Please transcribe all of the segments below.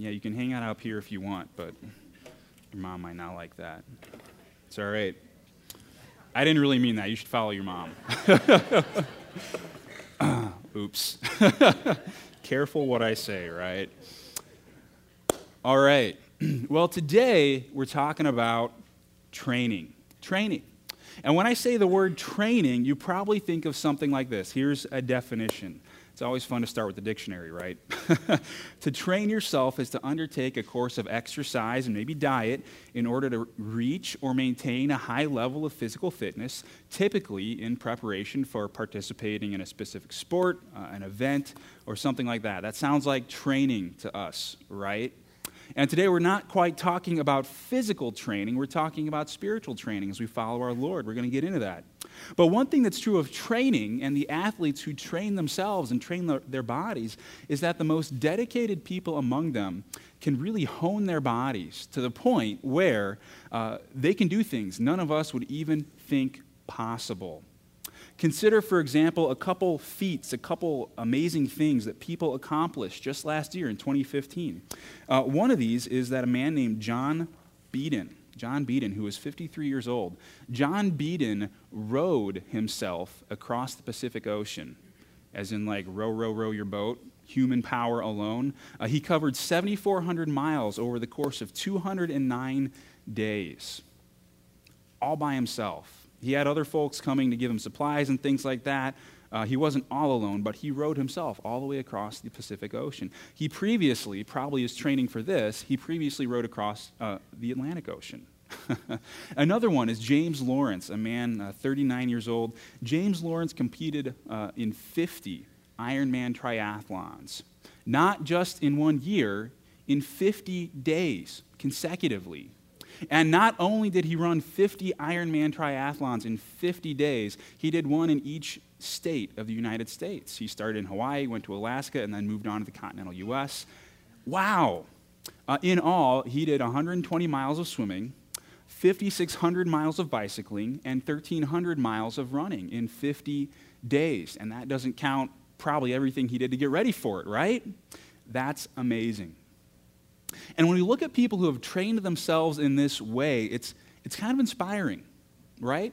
Yeah, you can hang out up here if you want, but your mom might not like that. It's all right. I didn't really mean that. You should follow your mom. Oops. Careful what I say, right? All right. Well, today we're talking about training. Training. And when I say the word training, you probably think of something like this. Here's a definition. It's always fun to start with the dictionary, right? To train yourself is to undertake a course of exercise and maybe diet in order to reach or maintain a high level of physical fitness, typically in preparation for participating in a specific sport, an event, or something like that. That sounds like training to us, right? And today we're not quite talking about physical training, we're talking about spiritual training as we follow our Lord. We're going to get into that. But one thing that's true of training and the athletes who train themselves and train their bodies is that the most dedicated people among them can really hone their bodies to the point where they can do things none of us would even think possible. Consider, for example, a couple feats, a couple amazing things that people accomplished just last year in 2015. One of these is that a man named John Beeden, who was 53 years old, John Beeden rowed himself across the Pacific Ocean, as in like row, row, row your boat, human power alone. He covered 7,400 miles over the course of 209 days, all by himself. He had other folks coming to give him supplies and things like that. He wasn't all alone, but he rowed himself all the way across the Pacific Ocean. He previously, probably is training for this, he previously rowed across the Atlantic Ocean. Another one is James Lawrence, a man 39 years old. James Lawrence competed in 50 Ironman triathlons, not just in 1 year, in 50 days consecutively. And not only did he run 50 Ironman triathlons in 50 days, he did one in each state of the United States. He started in Hawaii, went to Alaska, and then moved on to the continental U.S. Wow! In all, he did 120 miles of swimming, 5,600 miles of bicycling, and 1,300 miles of running in 50 days. And that doesn't count probably everything he did to get ready for it, right? That's amazing. And when we look at people who have trained themselves in this way, it's kind of inspiring, right?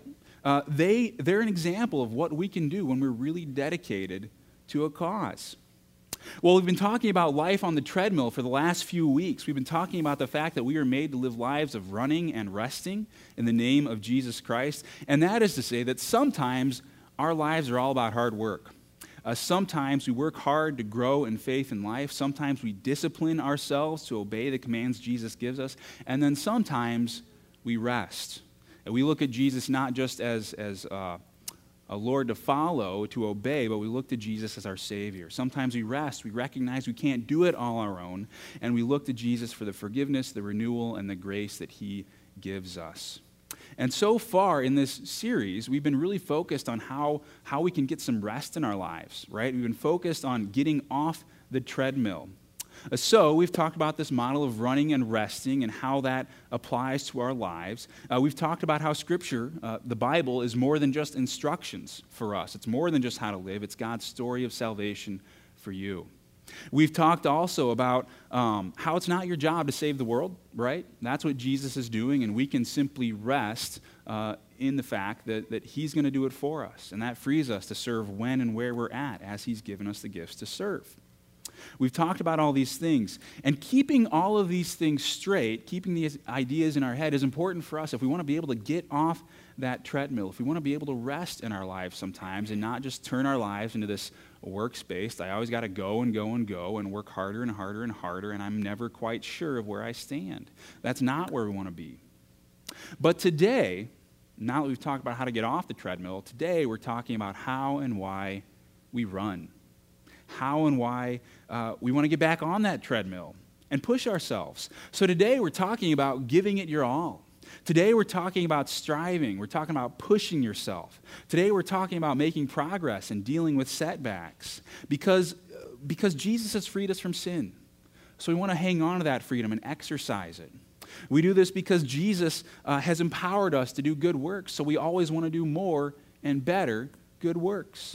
They're an example of what we can do when we're really dedicated to a cause. Well, we've been talking about life on the treadmill for the last few weeks. We've been talking about the fact that we are made to live lives of running and resting in the name of Jesus Christ. And that is to say that sometimes our lives are all about hard work. Sometimes we work hard to grow in faith and life. Sometimes we discipline ourselves to obey the commands Jesus gives us. And then sometimes we rest. And we look at Jesus not just as a Lord to follow, to obey, but we look to Jesus as our Savior. Sometimes we rest. We recognize we can't do it all on our own. And we look to Jesus for the forgiveness, the renewal, and the grace that He gives us. And so far in this series, we've been really focused on how we can get some rest in our lives, right? We've been focused on getting off the treadmill. So we've talked about this model of running and resting and how that applies to our lives. We've talked about how Scripture, the Bible, is more than just instructions for us. It's more than just how to live. It's God's story of salvation for you. We've talked also about how it's not your job to save the world, right? That's what Jesus is doing, and we can simply rest in the fact that He's going to do it for us, and that frees us to serve when and where we're at as He's given us the gifts to serve. We've talked about all these things, and keeping all of these things straight, keeping these ideas in our head is important for us if we want to be able to get off that treadmill, if we want to be able to rest in our lives sometimes and not just turn our lives into this workspace. I always got to go and go and go and work harder and harder and harder, and I'm never quite sure of where I stand. That's not where we want to be. But today, now that we've talked about how to get off the treadmill, today we're talking about how and why we run. How and why we want to get back on that treadmill and push ourselves. So today we're talking about giving it your all. Today we're talking about striving. We're talking about pushing yourself. Today we're talking about making progress and dealing with setbacks because Jesus has freed us from sin. So we want to hang on to that freedom and exercise it. We do this because Jesus has empowered us to do good works, so we always want to do more and better good works.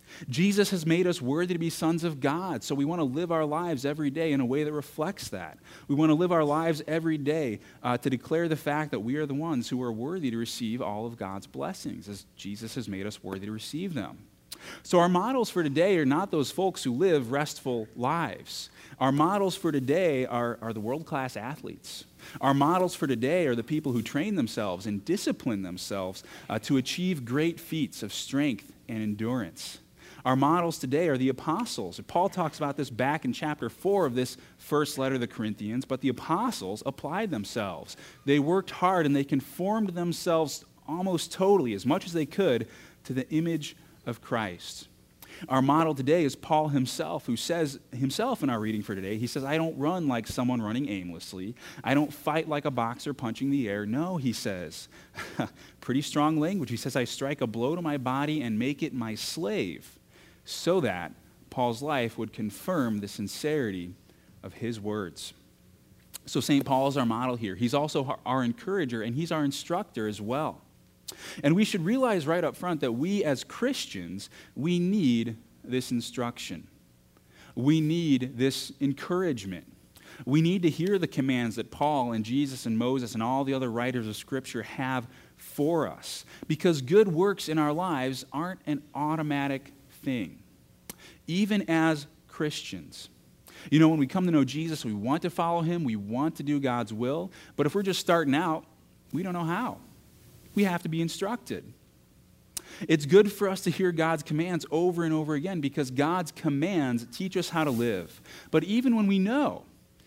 Jesus has made us worthy to be sons of God, so we want to live our lives every day in a way that reflects that. We want to live our lives every day to declare the fact that we are the ones who are worthy to receive all of God's blessings, as Jesus has made us worthy to receive them. So our models for today are not those folks who live restful lives. Our models for today are the world-class athletes. Our models for today are the people who train themselves and discipline themselves to achieve great feats of strength and endurance. Our models today are the apostles. Paul talks about this back in chapter 4 of this first letter to the Corinthians, but the apostles applied themselves. They worked hard and they conformed themselves almost totally, as much as they could, to the image of Christ. Our model today is Paul himself, who says himself in our reading for today, he says, I don't run like someone running aimlessly. I don't fight like a boxer punching the air. No, he says, pretty strong language. He says, I strike a blow to my body and make it my slave, so that Paul's life would confirm the sincerity of his words. So St. Paul is our model here. He's also our encourager, and he's our instructor as well. And we should realize right up front that we as Christians, we need this instruction. We need this encouragement. We need to hear the commands that Paul and Jesus and Moses and all the other writers of Scripture have for us. Because good works in our lives aren't an automatic thing, even as Christians. You know, when we come to know Jesus, we want to follow him, we want to do God's will, but if we're just starting out, we don't know how. We have to be instructed. It's good for us to hear God's commands over and over again because God's commands teach us how to live. But even when we know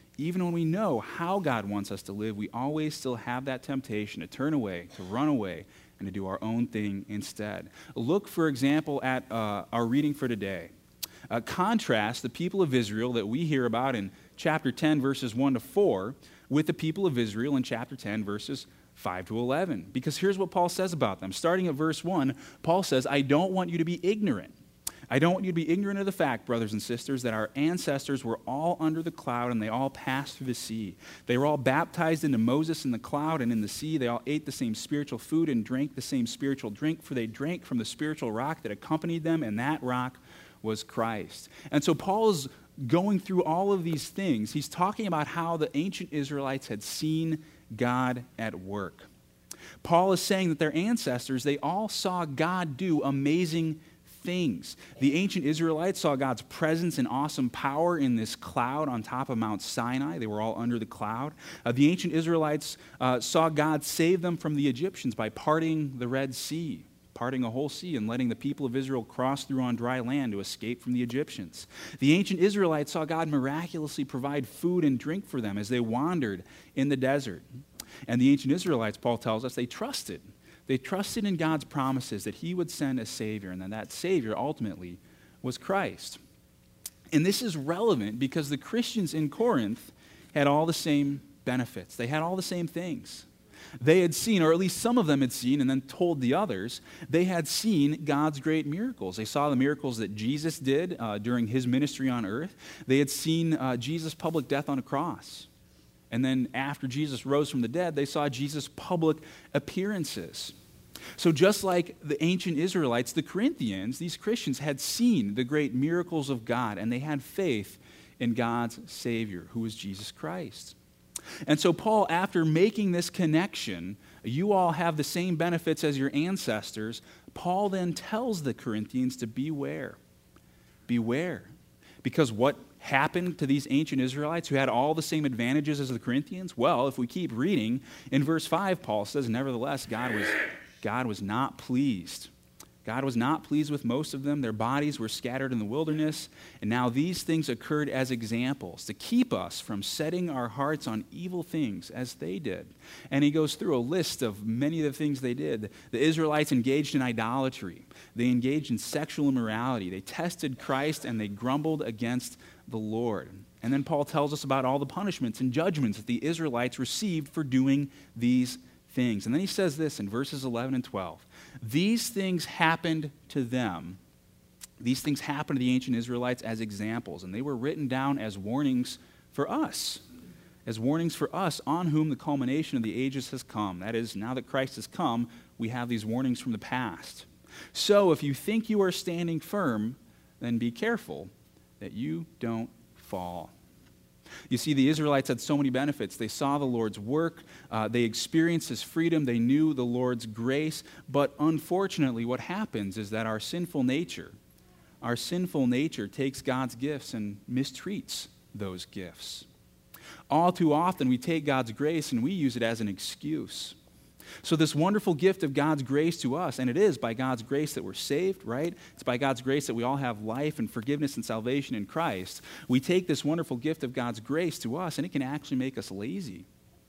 how God wants us to live, we always still have that temptation to turn away, to run away, and to do our own thing instead. Look, for example, at our reading for today. Contrast the people of Israel that we hear about in chapter 10, verses 1 to 4, with the people of Israel in chapter 10, verses 5 to 11. Because here's what Paul says about them. Starting at verse 1, Paul says, I don't want you to be ignorant. I don't want you to be ignorant of the fact, brothers and sisters, that our ancestors were all under the cloud and they all passed through the sea. They were all baptized into Moses in the cloud and in the sea. They all ate the same spiritual food and drank the same spiritual drink, for they drank from the spiritual rock that accompanied them, and that rock was Christ. And so Paul is going through all of these things. He's talking about how the ancient Israelites had seen God at work. Paul is saying that their ancestors, they all saw God do amazing things. The ancient Israelites saw God's presence and awesome power in this cloud on top of Mount Sinai. They were all under the cloud. The ancient Israelites saw God save them from the Egyptians by parting the Red Sea, parting a whole sea and letting the people of Israel cross through on dry land to escape from the Egyptians. The ancient Israelites saw God miraculously provide food and drink for them as they wandered in the desert. And the ancient Israelites, Paul tells us, they trusted. They trusted in God's promises that he would send a Savior, and that Savior ultimately was Christ. And this is relevant because the Christians in Corinth had all the same benefits. They had all the same things. They had seen, or at least some of them had seen, and then told the others, they had seen God's great miracles. They saw the miracles that Jesus did during his ministry on earth. They had seen Jesus' public death on a cross. And then after Jesus rose from the dead, they saw Jesus' public appearances. So just like the ancient Israelites, the Corinthians, these Christians had seen the great miracles of God, and they had faith in God's Savior, who was Jesus Christ. And so Paul, after making this connection, you all have the same benefits as your ancestors, Paul then tells the Corinthians to beware. Beware. Because what happened to these ancient Israelites who had all the same advantages as the Corinthians? Well, if we keep reading, in verse 5, Paul says, nevertheless, God was not pleased. God was not pleased with most of them. Their bodies were scattered in the wilderness. And now these things occurred as examples to keep us from setting our hearts on evil things as they did. And he goes through a list of many of the things they did. The Israelites engaged in idolatry. They engaged in sexual immorality. They tested Christ and they grumbled against the Lord. And then Paul tells us about all the punishments and judgments that the Israelites received for doing these things. And then he says this in verses 11 and 12. These things happened to them. These things happened to the ancient Israelites as examples, and they were written down as warnings for us. As warnings for us on whom the culmination of the ages has come. That is, now that Christ has come, we have these warnings from the past. So if you think you are standing firm, then be careful that you don't fall. You see, the Israelites had so many benefits. They saw the Lord's work. They experienced his freedom. They knew the Lord's grace. But unfortunately, what happens is that our sinful nature takes God's gifts and mistreats those gifts. All too often, we take God's grace and we use it as an excuse. So this wonderful gift of God's grace to us, and it is by God's grace that we're saved, right? It's by God's grace that we all have life and forgiveness and salvation in Christ. We take this wonderful gift of God's grace to us, and it can actually make us lazy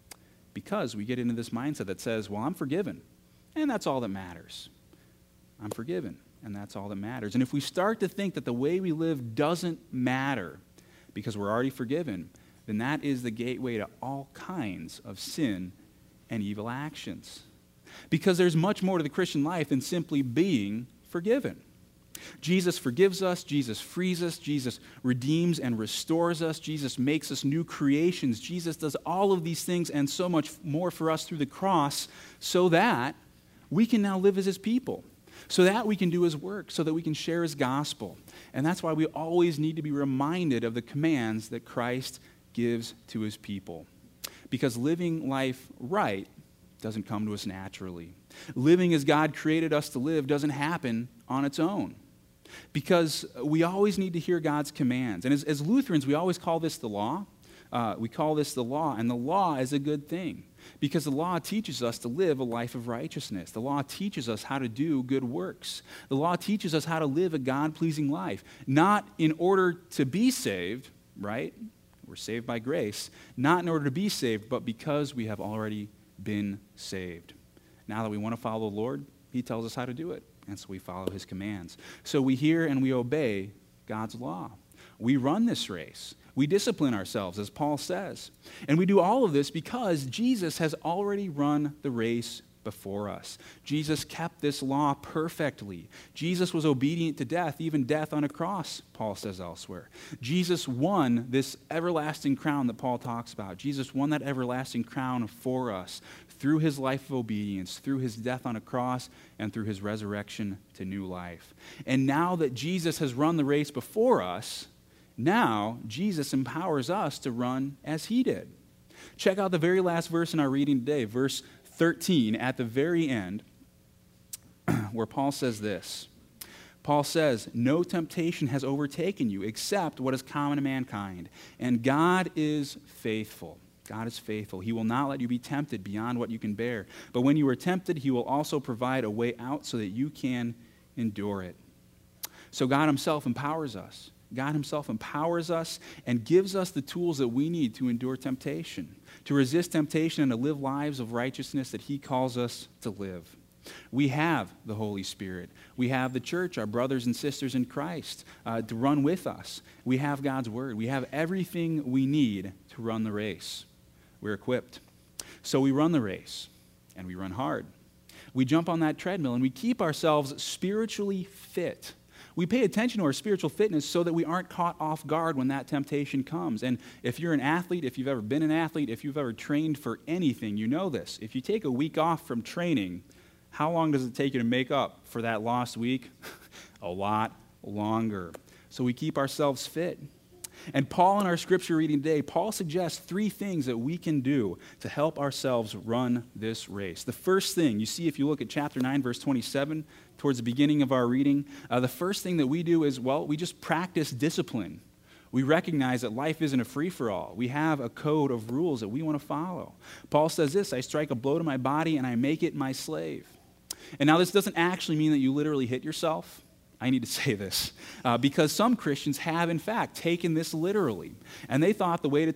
because we get into this mindset that says, well, I'm forgiven, and that's all that matters. I'm forgiven, and that's all that matters. And if we start to think that the way we live doesn't matter because we're already forgiven, then that is the gateway to all kinds of sin and evil actions. Because there's much more to the Christian life than simply being forgiven. Jesus forgives us, Jesus frees us, Jesus redeems and restores us, Jesus makes us new creations, Jesus does all of these things and so much more for us through the cross so that we can now live as his people, so that we can do his work, so that we can share his gospel. And that's why we always need to be reminded of the commands that Christ gives to his people. Because living life right doesn't come to us naturally. Living as God created us to live doesn't happen on its own. Because we always need to hear God's commands. And as Lutherans, we always call this the law. We call this the law, and the law is a good thing. Because the law teaches us to live a life of righteousness. The law teaches us how to do good works. The law teaches us how to live a God-pleasing life. Not in order to be saved, right? We're saved by grace, not in order to be saved, but because we have already been saved. Now that we want to follow the Lord, he tells us how to do it, and so we follow his commands. So we hear and we obey God's law. We run this race. We discipline ourselves, as Paul says. And we do all of this because Jesus has already run the race before us. Jesus kept this law perfectly. Jesus was obedient to death, even death on a cross, Paul says elsewhere. Jesus won this everlasting crown that Paul talks about. Jesus won that everlasting crown for us through his life of obedience, through his death on a cross, and through his resurrection to new life. And now that Jesus has run the race before us, now Jesus empowers us to run as he did. Check out the very last verse in our reading today, verse 13, at the very end, where Paul says this. Paul says, "No temptation has overtaken you except what is common to mankind, and God is faithful." God is faithful. He will not let you be tempted beyond what you can bear. But when you are tempted, he will also provide a way out so that you can endure it. So God himself empowers us. God himself empowers us and gives us the tools that we need to endure temptation, to resist temptation and to live lives of righteousness that he calls us to live. We have the Holy Spirit. We have the church, our brothers and sisters in Christ, to run with us. We have God's word. We have everything we need to run the race. We're equipped. So we run the race, and we run hard. We jump on that treadmill, and we keep ourselves spiritually fit. We pay attention to our spiritual fitness so that we aren't caught off guard when that temptation comes. And if you're an athlete, if you've ever been an athlete, if you've ever trained for anything, you know this. If you take a week off from training, how long does it take you to make up for that lost week? A lot longer. So we keep ourselves fit. And Paul, in our scripture reading today, Paul suggests 3 things that we can do to help ourselves run this race. The first thing, you see if you look at chapter 9, verse 27, towards the beginning of our reading, the first thing that we do is, we just practice discipline. We recognize that life isn't a free-for-all. We have a code of rules that we want to follow. Paul says this, "I strike a blow to my body and I make it my slave." And now this doesn't actually mean that you literally hit yourself. I need to say this, because some Christians have, in fact, taken this literally, and they thought the way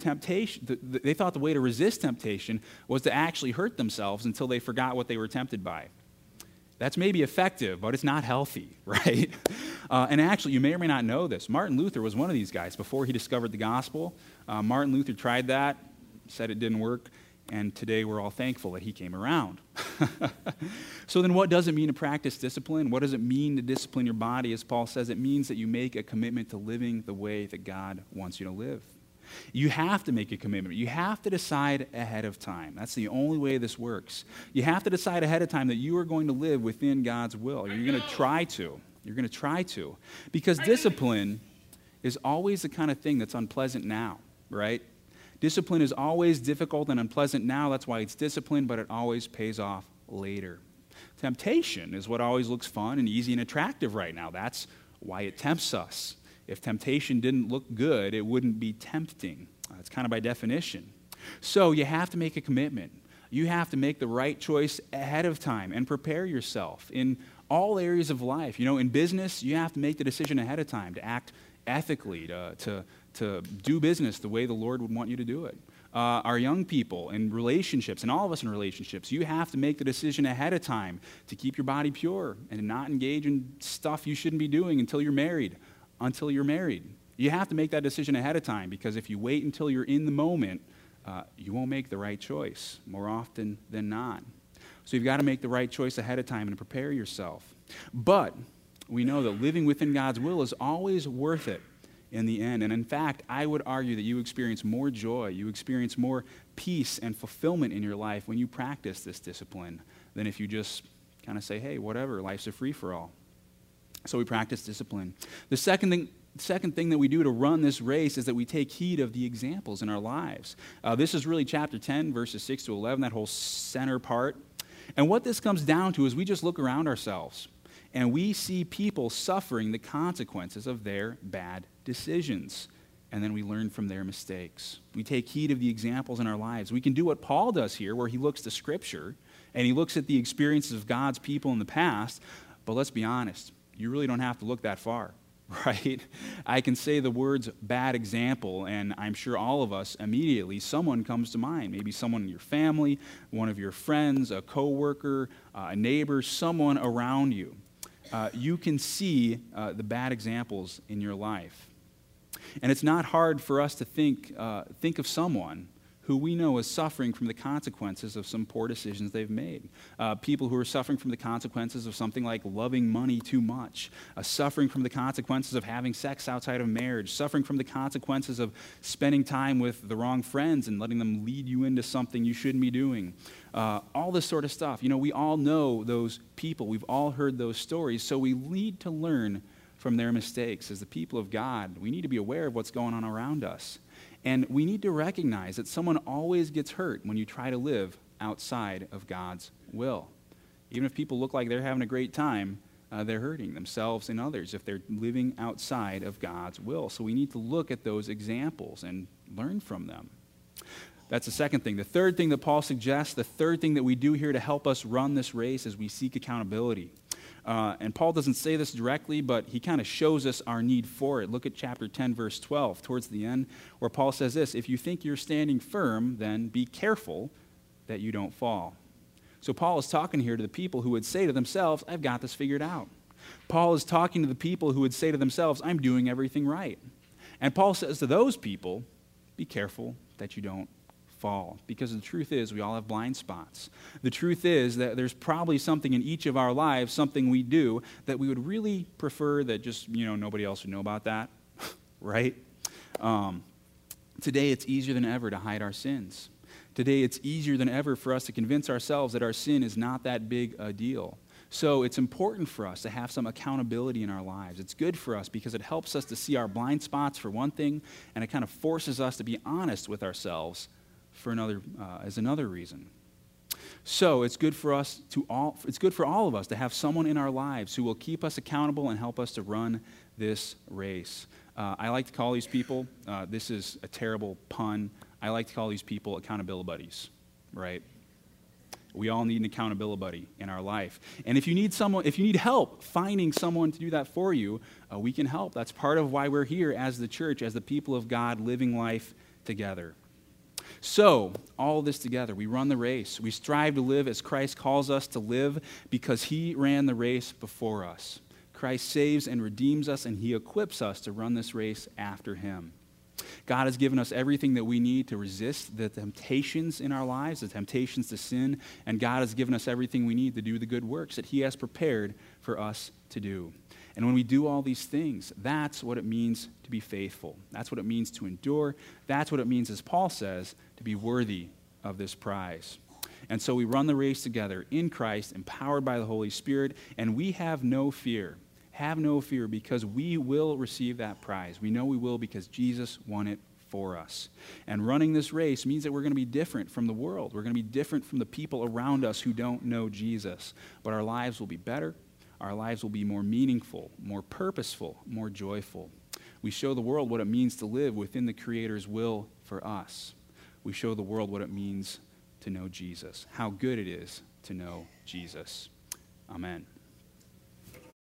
to resist temptation was to actually hurt themselves until they forgot what they were tempted by. That's maybe effective, but it's not healthy, right? And actually, you may or may not know this. Martin Luther was one of these guys before he discovered the gospel. Martin Luther tried that, said it didn't work, and today we're all thankful that he came around. So then what does it mean to practice discipline? What does it mean to discipline your body? As Paul says, it means that you make a commitment to living the way that God wants you to live. You have to make a commitment. You have to decide ahead of time. That's the only way this works. You have to decide ahead of time that you are going to live within God's will. You're going to try to. You're going to try to. Because discipline is always the kind of thing that's unpleasant now, right? Discipline is always difficult and unpleasant now. That's why it's discipline, but it always pays off later. Temptation is what always looks fun and easy and attractive right now. That's why it tempts us. If temptation didn't look good, it wouldn't be tempting. That's kind of by definition. So you have to make a commitment. You have to make the right choice ahead of time and prepare yourself in all areas of life. In business, you have to make the decision ahead of time to act ethically, to do business the way the Lord would want you to do it. Our young people in relationships, and all of us in relationships, you have to make the decision ahead of time to keep your body pure and not engage in stuff you shouldn't be doing until you're married. You have to make that decision ahead of time, because if you wait until you're in the moment, you won't make the right choice more often than not. So you've got to make the right choice ahead of time and prepare yourself. But we know that living within God's will is always worth it in the end. And in fact, I would argue that you experience more joy, you experience more peace and fulfillment in your life when you practice this discipline than if you just kind of say, hey, whatever, life's a free-for-all. So we practice discipline. The second thing that we do to run this race is that we take heed of the examples in our lives. This is really chapter 10, verses 6 to 11, that whole center part. And what this comes down to is we just look around ourselves and we see people suffering the consequences of their bad decisions. And then we learn from their mistakes. We take heed of the examples in our lives. We can do what Paul does here, where he looks to Scripture and he looks at the experiences of God's people in the past. But let's be honest, you really don't have to look that far, right? I can say the words bad example, and I'm sure all of us immediately, someone comes to mind. Maybe someone in your family, one of your friends, a coworker, a neighbor, someone around you. You can see the bad examples in your life. And it's not hard for us to think of someone who we know is suffering from the consequences of some poor decisions they've made. People who are suffering from the consequences of something like loving money too much, suffering from the consequences of having sex outside of marriage, suffering from the consequences of spending time with the wrong friends and letting them lead you into something you shouldn't be doing. All this sort of stuff. We all know those people. We've all heard those stories, so we need to learn from their mistakes. As the people of God, we need to be aware of what's going on around us. And we need to recognize that someone always gets hurt when you try to live outside of God's will. Even if people look like they're having a great time, they're hurting themselves and others if they're living outside of God's will. So we need to look at those examples and learn from them. That's the second thing. The third thing that Paul suggests, the third thing that we do here to help us run this race, is we seek accountability. And Paul doesn't say this directly, but he kind of shows us our need for it. Look at chapter 10, verse 12, towards the end, where Paul says this: if you think you're standing firm, then be careful that you don't fall. So Paul is talking here to the people who would say to themselves, I've got this figured out. Paul is talking to the people who would say to themselves, I'm doing everything right. And Paul says to those people, be careful that you don't fall. Because the truth is, we all have blind spots. The truth is that there's probably something in each of our lives, something we do, that we would really prefer that just, nobody else would know about that, right? Today, it's easier than ever to hide our sins. Today, it's easier than ever for us to convince ourselves that our sin is not that big a deal. So it's important for us to have some accountability in our lives. It's good for us because it helps us to see our blind spots, for one thing, and it kind of forces us to be honest with ourselves for another, as another reason. So it's good for all of us to have someone in our lives who will keep us accountable and help us to run this race. I like to call these people, this is a terrible pun, I like to call these people accountability buddies, right? We all need an accountability buddy in our life. And if you need help finding someone to do that for you, we can help. That's part of why we're here as the church, as the people of God, living life together. So, all this together, we run the race. We strive to live as Christ calls us to live because he ran the race before us. Christ saves and redeems us, and he equips us to run this race after him. God has given us everything that we need to resist the temptations in our lives, the temptations to sin, and God has given us everything we need to do the good works that he has prepared for us to do. And when we do all these things, that's what it means to be faithful. That's what it means to endure. That's what it means, as Paul says, to be worthy of this prize. And so we run the race together in Christ, empowered by the Holy Spirit, and we have no fear. Have no fear, because we will receive that prize. We know we will, because Jesus won it for us. And running this race means that we're going to be different from the world. We're going to be different from the people around us who don't know Jesus. But our lives will be better. Our lives will be more meaningful, more purposeful, more joyful. We show the world what it means to live within the Creator's will for us. We show the world what it means to know Jesus, how good it is to know Jesus. Amen.